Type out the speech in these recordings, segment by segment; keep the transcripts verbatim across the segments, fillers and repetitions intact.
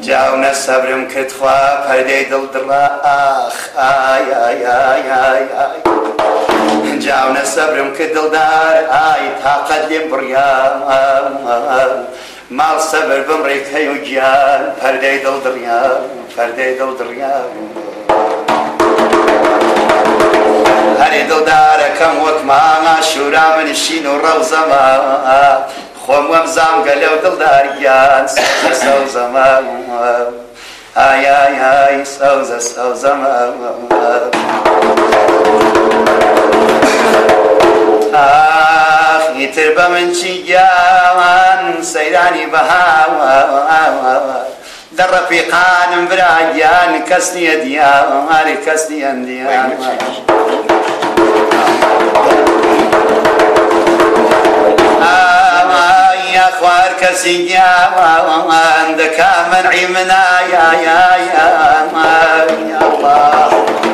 جاونا صبرم كتخوا پردي دل دراخ آي آي آي آي آي جاونا صبرم كدل دار آي طاقت لي بريام مال صبر بمريك هيو جيان پردي دل دريام پردي دل دريام هري دل داركم وكما شورا من الشين والروزة ما خوم ومزام قلو دل داريان سوزة ما آي آي آي سوزة سوزة ما آخ يتربى من شيان سيراني بهاوان در رفيقان برايان كسني ديان هاري كسني ديان يا خوار كسيان دكا منعي منا يا يا يا يا الله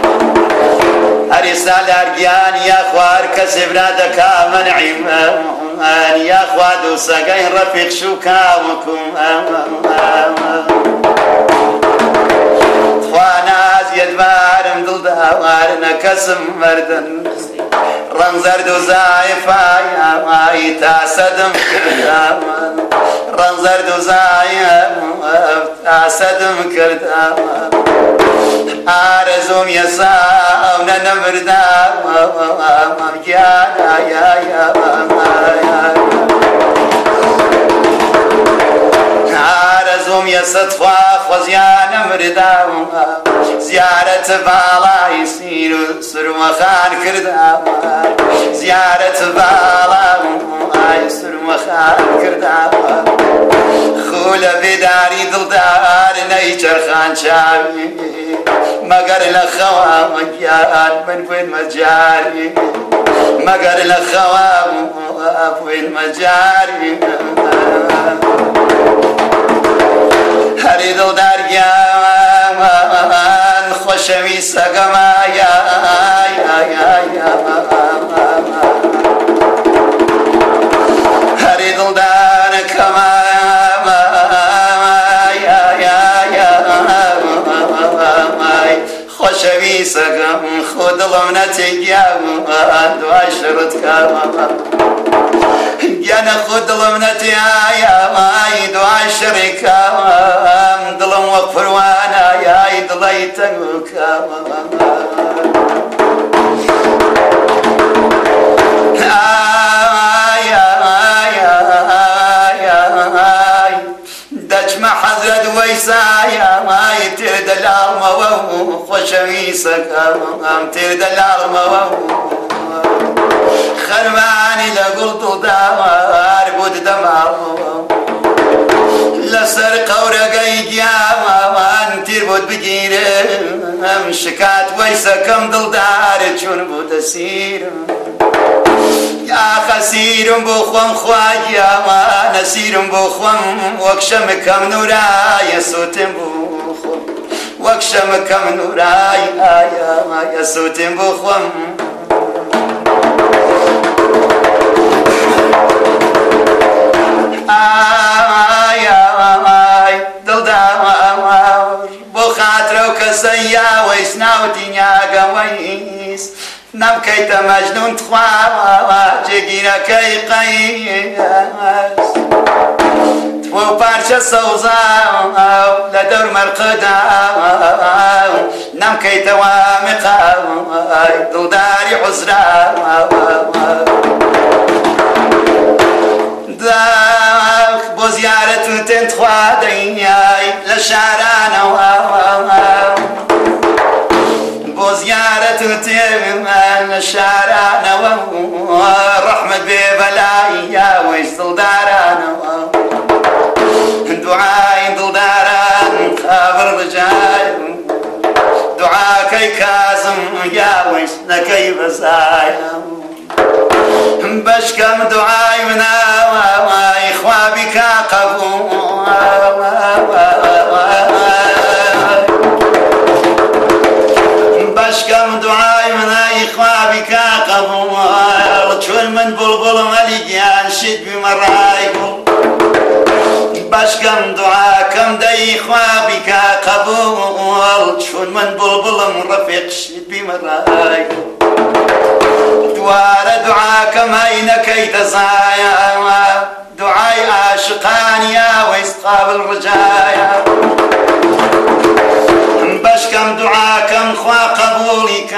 أرسال أرجان يا خوار كسبنا دكا منعي يا خواد وسقين رفيق شوكاوكم خواناز يدمارم دل داوارنا كسم مردن رنزر دو زايفا يا ماي تاسدم كردامان رنزر دو زايفا تاسدم كردامان آرزوم يساونا نمردامان يا يا يا آرزوم يسطفا خوزيانا مردامان زيارة بالا يسير سرمخان كردامان زيارة بالا يسر مخان كردامان خولة بداري دلدار نيجر خان شاوي مقر لخوام مجيان من وين مجاري مقر لخوام وين مجاري هري دلدار جامان خوشوي سقما يا يا يا يا هري دلدار كما يا يا يا خوشوي سقم خود لمنتي جامان دواشرت كما جانا خود لمنتي يا ماي دواشرت كما دلم وقفروانا يا دليتك دجمع حضرت ويسايا ما يترد الأرمى وخشميسك ترد الأرمى خرماني لقلت دمار بود دمار لسرق ورقي جامان تربط بجيرم شكات ويسكم دلدار چون بود سير يا خسير بخوم خواجيا ما نسير بخوم وكشم كم نوراي صوتم بخوم وكشم كم نوراي آيا ما يصوتم بخوم آيا بخاطرو كسيا ويسناوتي نياغا ويس نبكيت مجنون تخوا جيجينا كي قيس تفو بارشا سوزا لدور مرقدا نبكيت وامقا دلداري عزرا داخ بو زيارة تنتخوا دينياي لشعرانا بو زيارة تنتخوا لشعرانا رحمة ببلاي يا ويش دلدارانا دعاي دلداران خابر رجاي دعاكي كازم يا ويش نكي بسايا بشكم دعاي منا إخوابك قبول بشكم دعاي منا إخوابك قبول شون من بلبل مليان شد بمرايقل بشكم دعاكم دي خوابي كقبول شون من بلبل مرفق شبي مراي دوار دعاك ما ينكي تزايا دعاي عاشقان يا ويسقاب الرجايا بشكم دعاكم خوا قبولك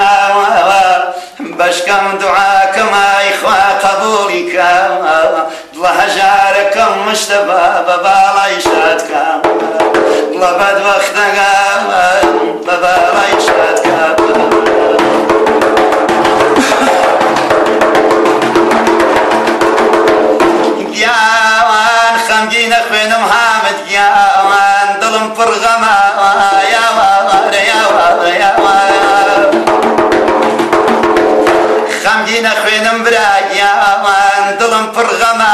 بشكم دعاكم اي خوا قبولك الله جاركم مشتبه ببالا يشاتكم الله بد وقتك ببالا يشاتكم ياوان خمجين اخوين محمد ياوان ظلم فرغما ياوان ياوان ياوان خمجين اخوين براي ياوان ظلم فرغما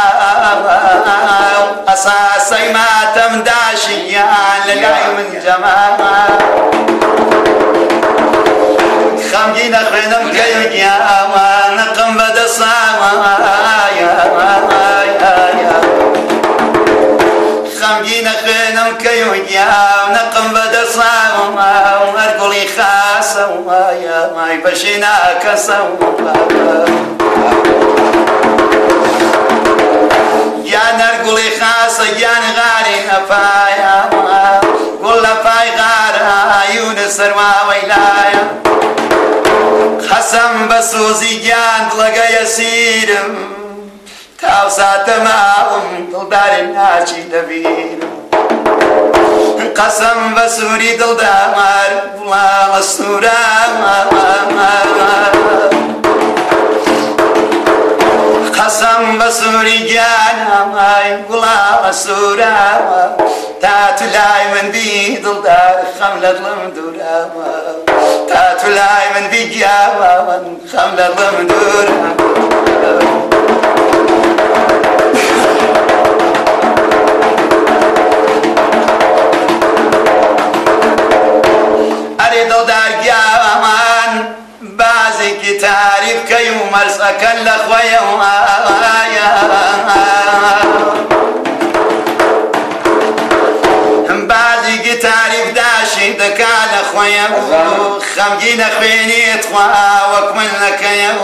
اساسي ما تمداشي يان لقاي من جمال خمجين اخوين كيو ياوان نقم بدا صاما ياوان خمجين خينم كيوجا ونقم بدا صاوما ومرقلي خاصة ويا ما يبشينا كسوما يا نرقلي خاصة يا نغاري نفايا قل لفاي غارا يونس رما ويلايا خسم بسوزي جان لقا يسيرم تاوسات ماهم دلدار الناشي دبير قسم بسوري دلدار بلا السورة قسم بسوري جانا ماي بلا السورة تاتلاي من بي دلدار خملة المدورة تاتلاي من بي جاوا خملة المدورة دلدار جاوان بازك تعرف كيوم مرسك الأخويا بازك تعرف داشي دكا الأخويا خمجين أخويني تخوا وكمل لك يا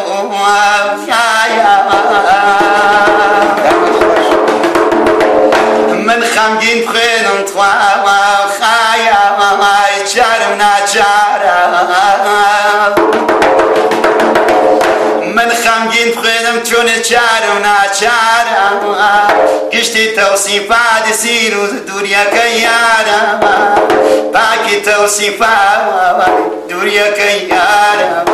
من خمجين بخين تخوا خايا شارمنا شارا من خمجين بخينم تون شارمنا شارا كشتي توصيفات سيرو دوريا كيارا باكي توصيفات دوريا كيارا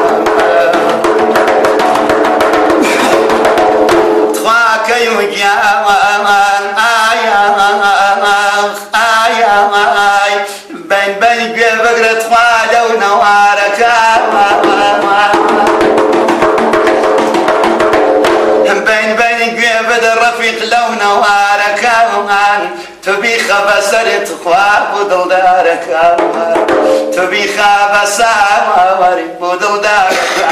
تخواك يوجياوان آيا آيا آيا بين بين بقرة خوالة ونوارك بين بين بدر رفيق لو نوارك تبي خبسرت خواب ودل دارك تبي خبسر ودل دارك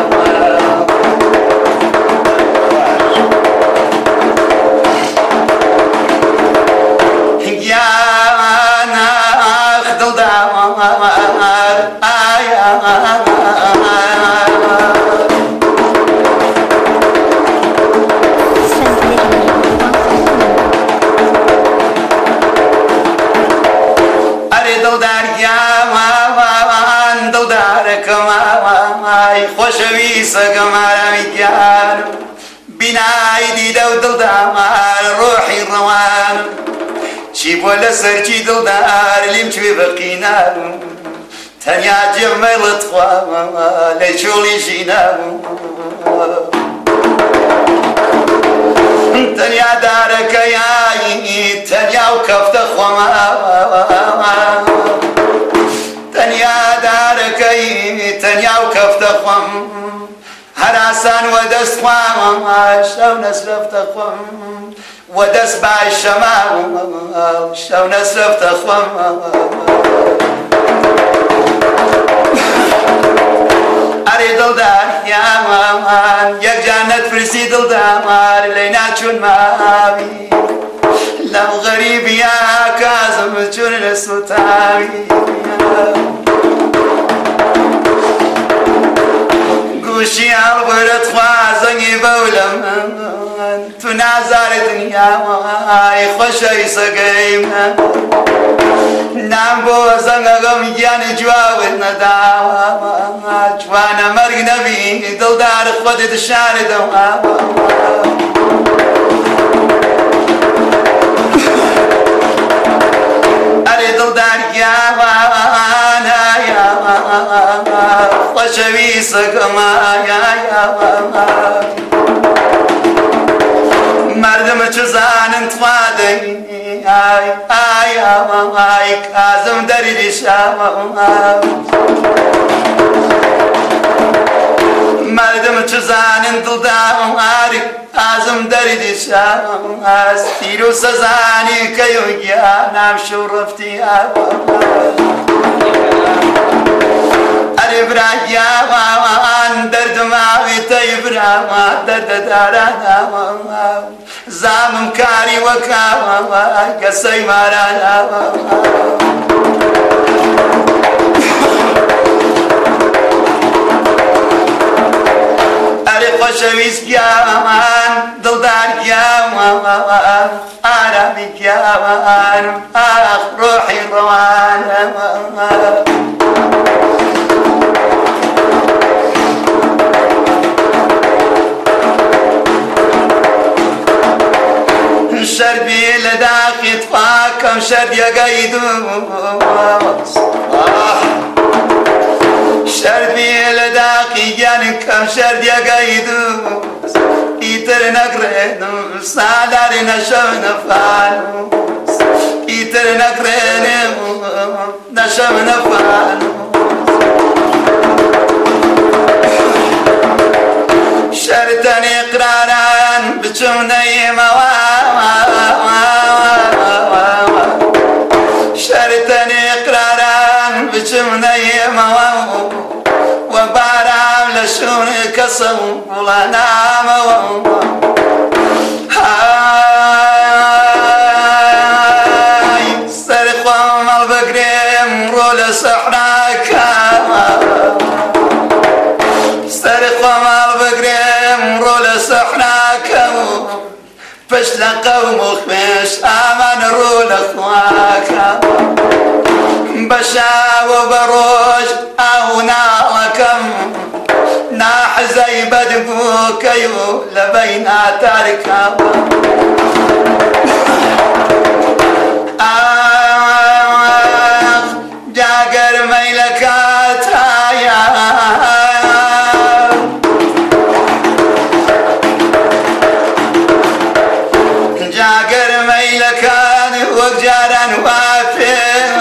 خوشوی سگمارا میکن بینای دیده و دل دار روحی روان چی بوله سر چی دل دار لیم چوی بقینم تنیا جملت خواه لیچولی جینم تنیا دارک یایی تنیا و کفت خواه تنیا دارکی تنیا و کفت خوام هراسان و دست خوام شو نسرفت خوام و دست بای شما شو نسرفت خوام اری دل دار یا مان یک جانت فرسی دل دار لینا چون ماوی لو غريب يا كازم جلس وتاوي قوشي البرد خوازني بولم تنازار دنيا واي خوشي سقيم نام بو زنگم یعنی جواب نداوا جوانا مرگ نبی دلدار خودت شار دوا اری دلدار یاوانا یاوانا خوشوی سکما یا یاوانا مردم چزانن توادی ay ay aman ay kazım derdi şamam merdem çizanın dildam ari kazım derdi şamam astiru sazani kayo ya nam şurfti ari braya wan derdim abi taybram derd darana زامم کاری وکاوم قصی مارانا اری خوشویز گیامان دلدار گیامان آرامی گیامان آخ روحی روان شربي لداخي طفاكم شرد يقيدوس شربي لداخي جانكم شرد يقيدوس إيتر نقرنوس سالار نشم نفانوس إيتر نقرنوس نشم نفانوس شرطني إقراران بجمني شرطني إقراران بجمني موام وبارام لشون كسم ولا نام هاي سرقوم البقريم رول سحراك سرقوم البقريم رول سحراك فشل قوم خمش آمن رول اخواك بشا وبروج او نالكم ناحزي بدبوك يو لبينا تاركم آخ جاقر ميلكات يا جاقر ميلكان وقجاران وافهم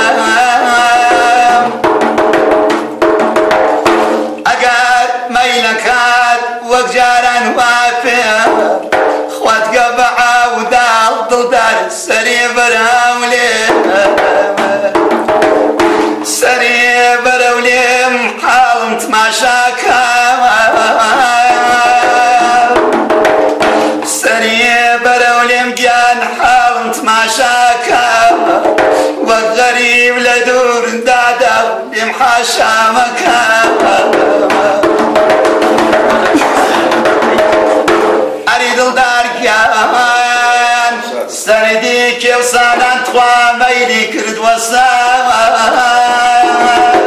اقار ميلكات وقجاران وافهم خوات قبعا ودال ضلدار سري براوليم سري براوليم حالمت ما شاكا سري براوليم جان حالمت ما شاكا والغريب لدور دادا يمحاشا مكان اريد الدار كيان سردي كيف صانان تخوا ميلي كرد وسام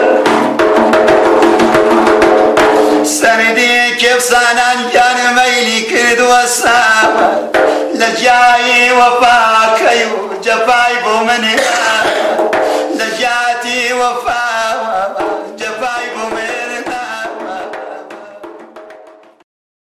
سردي كيف صانان جان ميلي كرد وسام لجاي وفاك يو جفاي بومني